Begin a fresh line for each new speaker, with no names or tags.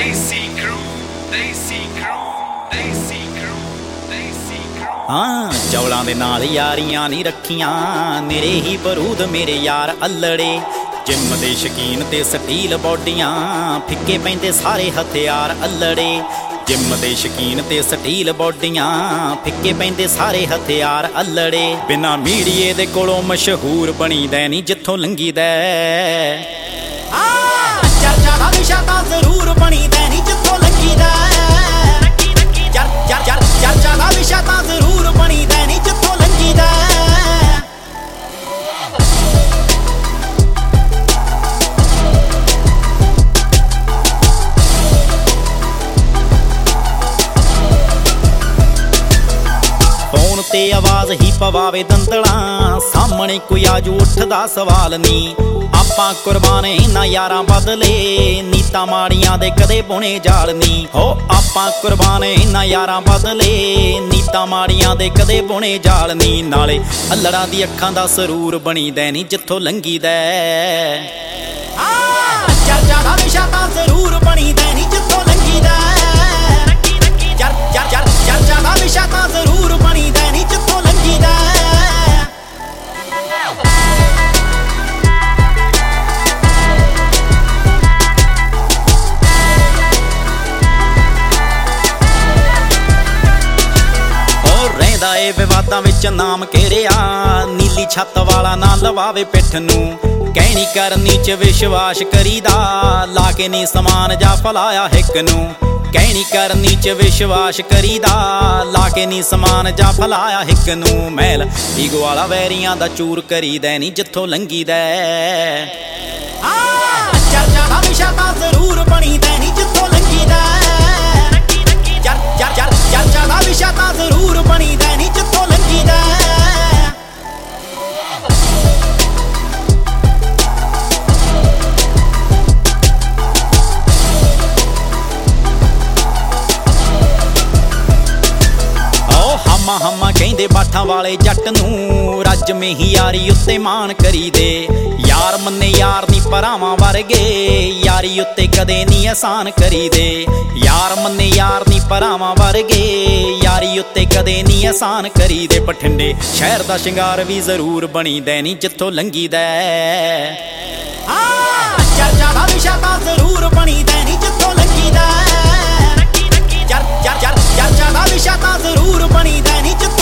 हाँ चौलां दे नाल यारियां नहीं रखियां मेरे ही बरूद मेरे यार अल्लड़े जिम दे शकीन ते स्टील बॉडियां फिक्के पैंदे सारे हथियार अल्लड़े जिम दे शकीन ते स्टील बॉडियां फिक्के पैंदे सारे हथियार अल्लड़े बिना मीडिये दे कोलों मशहूर बनी दै नी जिथों लंघी दै चर्चा दा विशा तां जरूर बनी दै नी जिथों लंघी दै चर्चा दा विशा तां जरूर बनी दै नी जिथों लंघी दै फोन ते आवाज ही पवावे दंदड़ा सामने कोई आजू उठदा सवाल नी आपां कुर्बान इन्हां यारां बदले नीतां माड़ियां दे कदे बुने जाल नी हो आपां कुर्बान इन्हां यारां बदले नीतां माड़ियां दे कदे बुने जाल नी नाले अल्लड़ां दी अखां दा सरूर बनी दै नी जिथों लंघी दै चर्चा दा विशा तां जरूर बनी दै नी जिथों लंघी दै चर्चा दा विशा तां जरूर बनी दै नी जिथों लंघी दै विवादां विच नाम घेरिया नीली छत वाला ना लवावे पिठ नूं कहनी करनी च विश्वास करीदा लाके नी समान जा फलाया हिक नूं कहनी करनी च विश्वास करीदा लाके नी समान जा फलाया हिक नूं मैल ईगो वाला वैरियां दा चूर करी दै नी जिथों लंघी दै चर्चा दा विशा तां जरूर बनी दै नी जिथों लंघी दै चर्चा दा विशा तां जरूर बनी दै नी जिथों लंघी दै हमा कहंदे बाठां वाले जट नूं रज में ही यारी उत्ते मान करी दे यार मन्ने यार नी भरावां वर्गे यारी उत्ते कदे नी एहसान करी दे यार मन्ने यार नी भरावां वर्गे यारी उत्ते कदे नी एहसान करी दे बठिंडे शहर दा शिंगार भी जरूर बनी दै नी जिथों लंघी दै चर्चा दा विशा तां जरूर बनी दै नी जिथों लंघी दै चर्चा दा विशा तां जरूर बनी दै नी जिथों